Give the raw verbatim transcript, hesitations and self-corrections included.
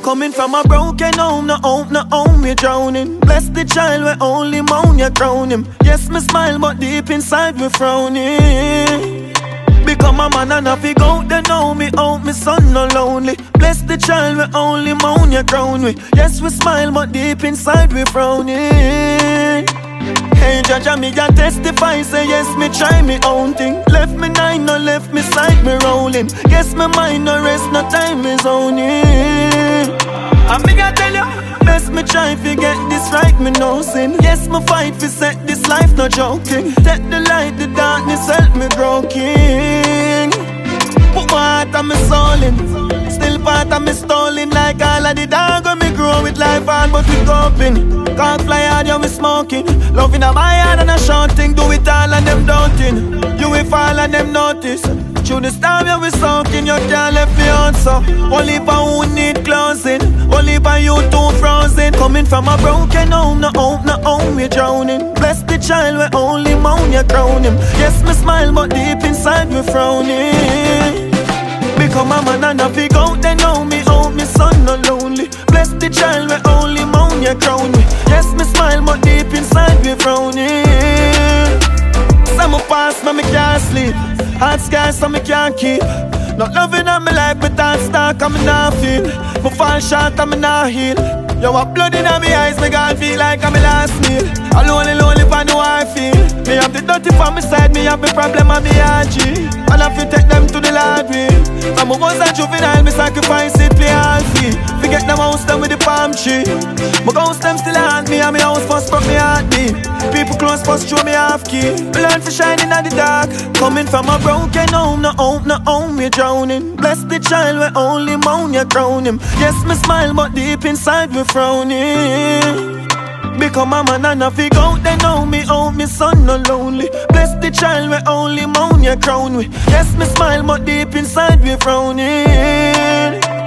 Coming from a broken home, no home, no home, we drowning. Bless the child, we only moan, you crown him. Yes, me smile, but deep inside we frowning. Become a man and I fig out, they know me out, me son no lonely. Bless the child, we only moan, you crown we. Yes, we smile, but deep inside we frowning. Hey, judge, me can testify, say yes, me try me own thing. Left me nine, no left me side, me rolling. Yes, me mind, no rest, no time is owning. I me can tell you, best me try to get this right, me no sin. Yes, me fight for set this life, no joking. Take the light, the darkness, help me grow king. Put my heart and me soul in. Still part of me stolen like all of the dog when me grow with life hard but we coping. Can't fly hard, yeah, me smoking. Loving a my heart and a shouting. Do it all and them doubting. You will fall and them notice. Through the storm, yeah, we soaking. You can't let me answer. Only for who need closing. Only for you too frozen. Coming from a broken home, no home, no home, we drowning. Bless the child, we only moan, you crown him. Yes, me smile, but deep inside we frowning. Become a man and I fig out, they know me out, me son no lonely. Bless the child, we only moan, you crown me. Yes, me smile, but deep inside we frowning. Some pass, but me can't sleep. Hard skies, so me can't keep. Not loving on me like me thoughts stuck, and me not feel. Me fall short and me not heal. Yo, what blood in my eyes, me can't feel like I'm my last meal. I lonely, lonely, if I know how I feel. Me have the dirty from my side, me have the problem on me R G. And I feel take them to the library. From a was a juvenile, me sacrifice it, play all fee. Forget them house them with the palm tree. My ghost them still haunt me, and me house first broke me heartbeat. People close first show me half key. Me learn to shine in the dark. Coming from a broken home, no home, no home, we drowning. Bless the child, we only moan, you crown him. Yes, me smile, but deep inside we frowning. Become a man and I fig out, they know me out, me son no lonely. Bless the child, we only moan, you crown we. Yes, me smile, but deep inside we frowning.